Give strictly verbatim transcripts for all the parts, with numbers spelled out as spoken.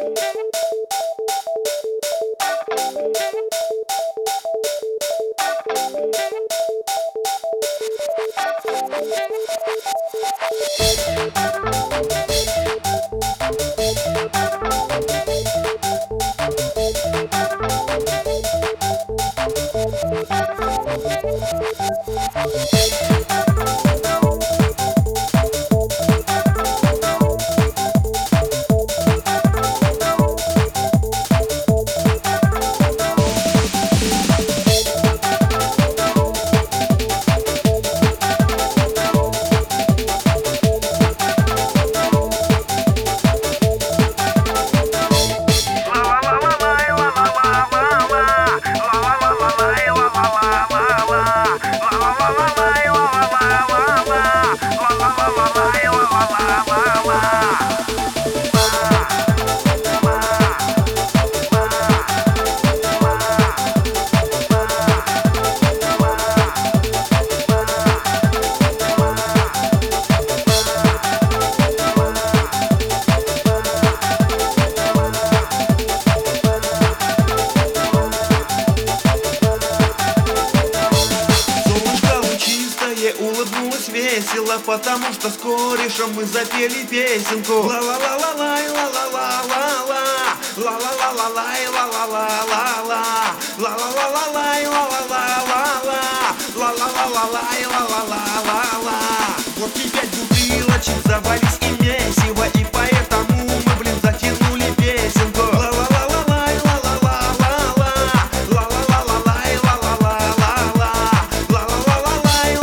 Весело, потому что с корешем мы запели песенку. Ла-ла-ла-ла-лай, ла-ла-ла-ла-ла-ла, ла-ла-ла-ла-лай, ла-ла-ла-ла-ла, ла-ла-ла-ла-лай, ла-ла-ла-ла-ла, ла-ла-ла-ла-лай, ла-ла-ла-ла-ла. Вот и пять бутылочек завались и месиво, и поэтому мы, блин, затянули песенку. Ла-ла-ла-ла-лай, ла-ла-ла-ла-ла, ла-ла-ла-ла-лай, ла-ла-ла-ла-ла, ла-ла-ла-ла-лай,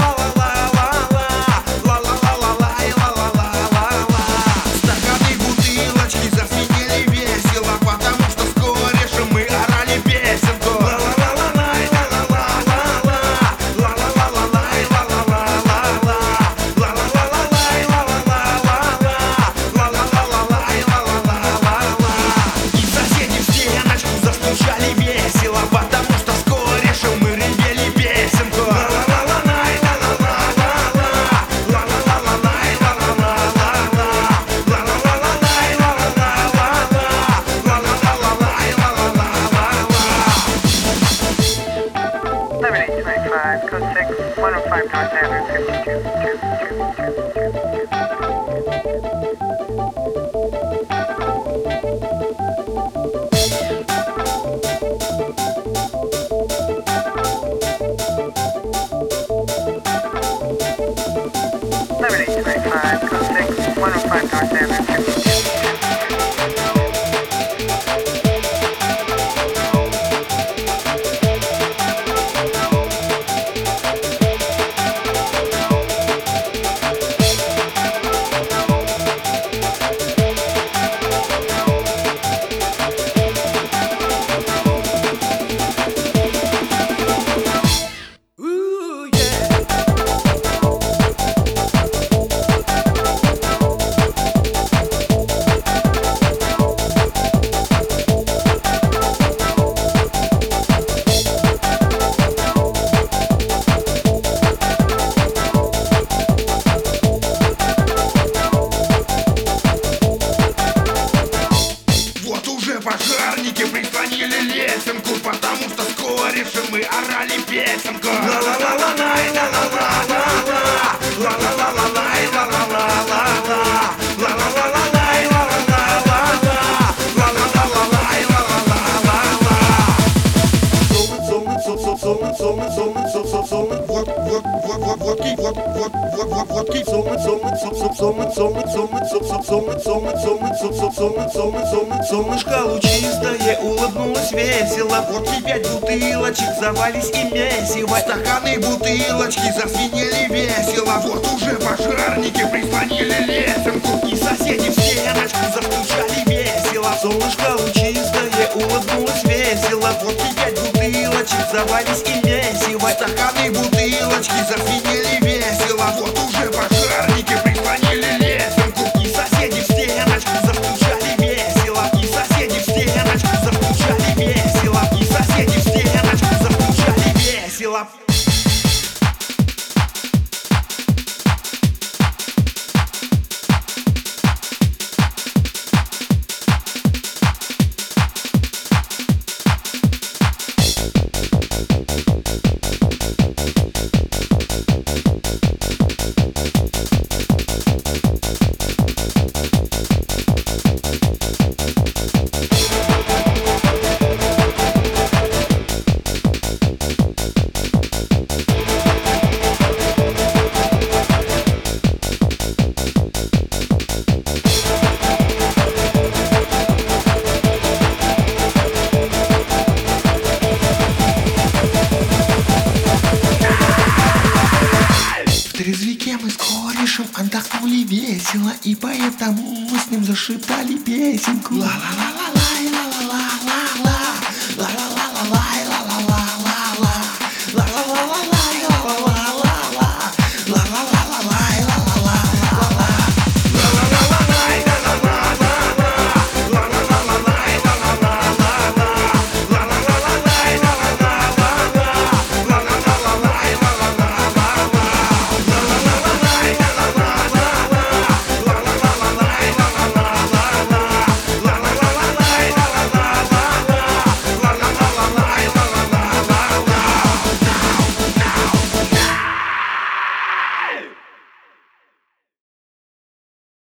стаканы, бутылочки зазвенели весело, потому что с корешем мы орали песенку. Ла-ла-ла-лай, ла-ла-ла-ла-ла, ла-ла-ла-ла-лай, ла-ла-ла-ла-ла, ла-ла-ла-ла-лай, ла-ла-ла-ла-ла, ла-ла-ла-ла-лай, ла-ла-ла-ла-ла. И соседи в стеночку застучали весело, потому что с корешем мы ревели песенку. Ла-ла-ла-лай, ла-ла-ла-ла-ла, ла-ла-ла-ла-лай, ла-ла-ла-ла-ла, ла-ла-ла-ла-лай, ла-ла-ла-ла-ла, ла-ла-ла-ла-лай, ла-ла-ла-ла-ла. eleven eight twenty-five, code six, one oh five North Avenue, fifty-two, two, two, eleven eight twenty-five, code six, one oh five North Avenue, fifty-two. Пожарники прислонили лесенку, потому что с корешем мы орали песенку. Ла-ла-ла-ла-лай, ла-ла-ла-ла-ла, ла-ла-ла-ла-лай, ла-ла-ла-ла-ла, ла-ла-ла-ла-лай, ла-ла-ла-ла-ла, ла-ла-ла-ла-лай, ла-ла-ла-ла-ла. Солнце, солнце, солнце, солнце, солнце, солнце, вот, вот, вот, вот, вот, и вот, вот, вот, вот, вот, и солнце, солнце, солнце, солнце, солнце, солнце, солнце, солнце, солнце, солнце, солнце, солнце, солнце, солнышко лучистое улыбнулось весело. Вот и пять бутылочек завались и месиво, стаканы, бутылочки зазвенели весело. Вот уже пожарники прислонили лесенку, и соседи в стеночку застучали весело. Солнышко лучистое улыбнулось весело. Вот и пять бутылочек завались и месиво, стаканы, бутылочки зазвенели весело. Вот уже пожарники прислонили лесенку, и соседи в стеночку застучали весело, и соседи в стеночку застучали весело, и соседи в стеночку застучали весело. В трезвике мы с корешем отдохнули весело, и поэтому мы с ним зашептали песенку. Ла-ла-ла-ла.